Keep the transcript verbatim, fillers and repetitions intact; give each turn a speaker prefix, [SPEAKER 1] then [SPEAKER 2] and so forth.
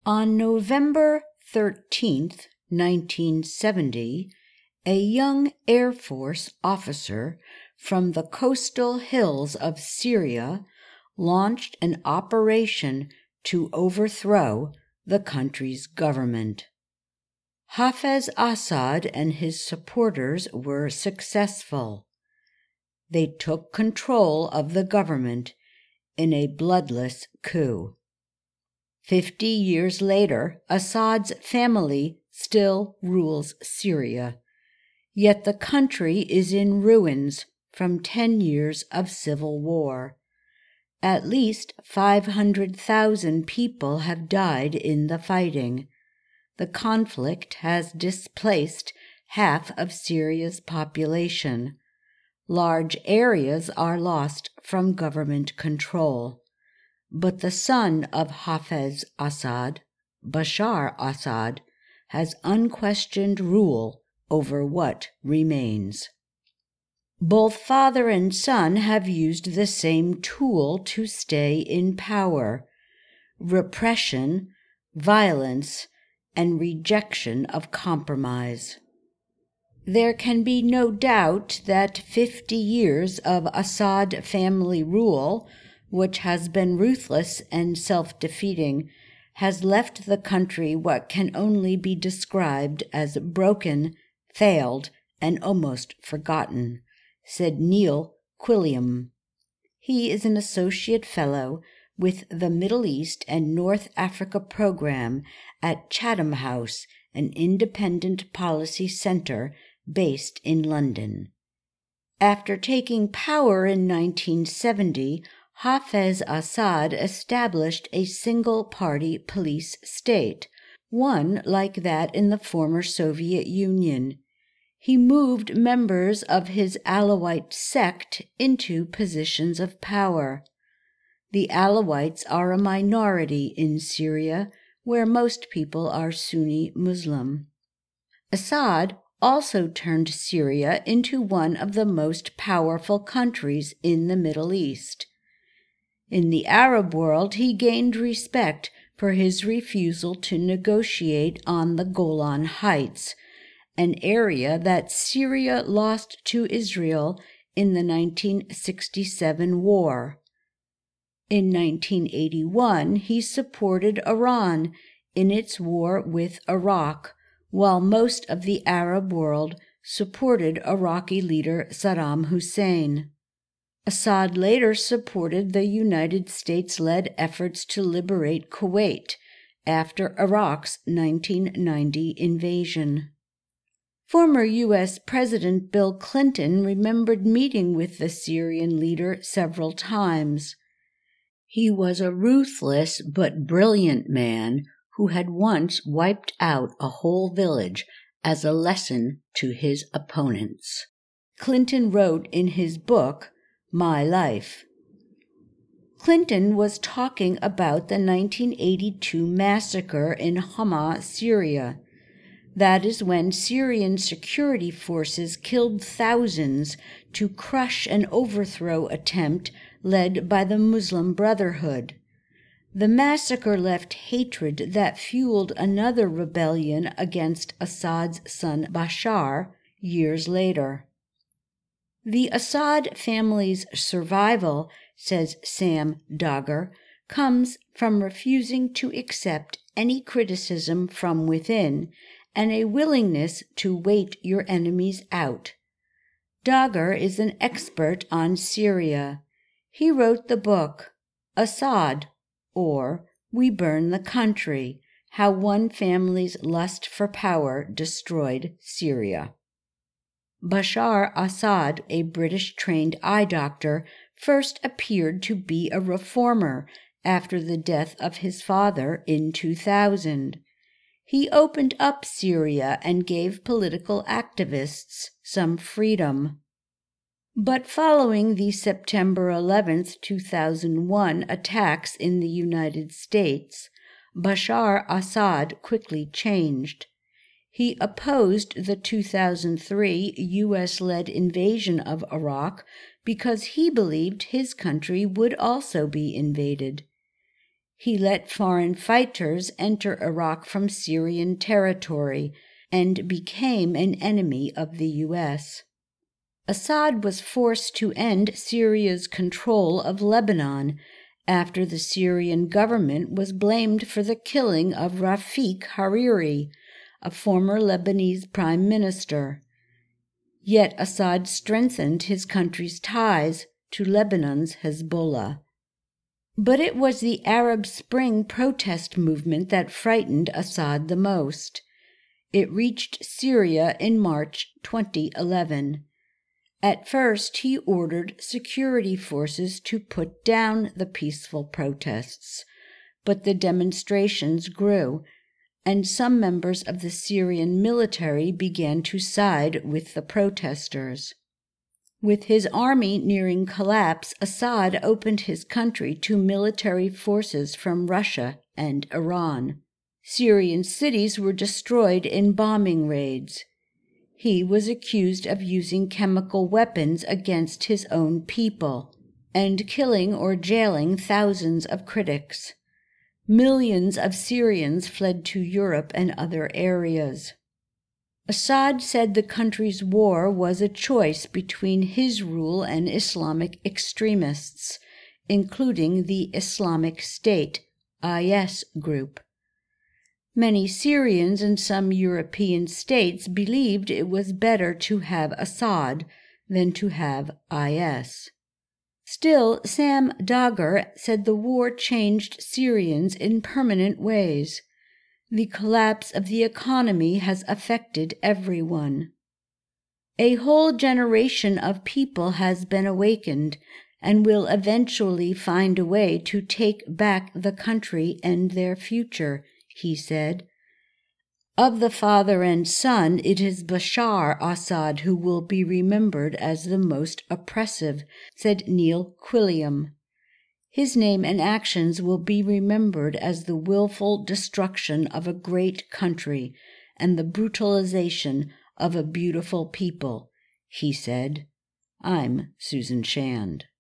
[SPEAKER 1] On November thirteenth, nineteen seventy, a young Air Force officer from the coastal hills of Syria launched an operation to overthrow the country's government. Hafez Assad and his supporters were successful. They took control of the government in a bloodless coup. Fifty years later, Assad's family still rules Syria, yet the country is in ruins from ten years of civil war. At least five hundred thousand people have died in the fighting. The conflict has displaced half of Syria's population. Large areas are lost from government control. But the son of Hafez Assad, Bashar Assad, has unquestioned rule over what remains. Both father and son have used the same tool to stay in power: repression, violence, and rejection of compromise. There can be no doubt that fifty years of Assad family rule, which has been ruthless and self-defeating, has left the country what can only be described as broken, failed, and almost forgotten, said Neil Quilliam. He is an associate fellow with the Middle East and North Africa program at Chatham House, an independent policy center based in London. After taking power in nineteen seventy, Hafez Assad established a single-party police state, one like that in the former Soviet Union. He moved members of his Alawite sect into positions of power. The Alawites are a minority in Syria, where most people are Sunni Muslim. Assad also turned Syria into one of the most powerful countries in the Middle East. In the Arab world, he gained respect for his refusal to negotiate on the Golan Heights, an area that Syria lost to Israel in the nineteen sixty-seven war. In nineteen eighty-one, he supported Iran in its war with Iraq, while most of the Arab world supported Iraqi leader Saddam Hussein. Assad later supported the United States-led efforts to liberate Kuwait after Iraq's nineteen ninety invasion. Former U S President Bill Clinton remembered meeting with the Syrian leader several times. He was a ruthless but brilliant man who had once wiped out a whole village as a lesson to his opponents. Clinton wrote in his book, My Life. Clinton was talking about the nineteen eighty-two massacre in Hama, Syria. That is when Syrian security forces killed thousands to crush an overthrow attempt led by the Muslim Brotherhood. The massacre left hatred that fueled another rebellion against Assad's son Bashar years later. The Assad family's survival, says Sam Dogger, comes from refusing to accept any criticism from within and a willingness to wait your enemies out. Dogger is an expert on Syria. He wrote the book, Assad, or We Burn the Country, How One Family's Lust for Power Destroyed Syria. Bashar Assad, a British-trained eye doctor, first appeared to be a reformer after the death of his father in two thousand. He opened up Syria and gave political activists some freedom. But following the September eleventh, two thousand one attacks in the United States, Bashar Assad quickly changed. He opposed the two thousand three U S-led invasion of Iraq because he believed his country would also be invaded. He let foreign fighters enter Iraq from Syrian territory and became an enemy of the U S. Assad was forced to end Syria's control of Lebanon after the Syrian government was blamed for the killing of Rafiq Hariri, a former Lebanese prime minister. Yet Assad strengthened his country's ties to Lebanon's Hezbollah. But it was the Arab Spring protest movement that frightened Assad the most. It reached Syria in March twenty eleven. At first, he ordered security forces to put down the peaceful protests, but the demonstrations grew, and some members of the Syrian military began to side with the protesters. With his army nearing collapse, Assad opened his country to military forces from Russia and Iran. Syrian cities were destroyed in bombing raids. He was accused of using chemical weapons against his own people and killing or jailing thousands of critics. Millions of Syrians fled to Europe and other areas. Assad said the country's war was a choice between his rule and Islamic extremists, including the Islamic State, I S group. Many Syrians and some European states believed it was better to have Assad than to have I S. Still, Sam Dagher said the war changed Syrians in permanent ways. The collapse of the economy has affected everyone. A whole generation of people has been awakened and will eventually find a way to take back the country and their future, he said. Of the father and son, it is Bashar Assad who will be remembered as the most oppressive, said Neil Quilliam. His name and actions will be remembered as the willful destruction of a great country and the brutalization of a beautiful people, he said. I'm Susan Shand.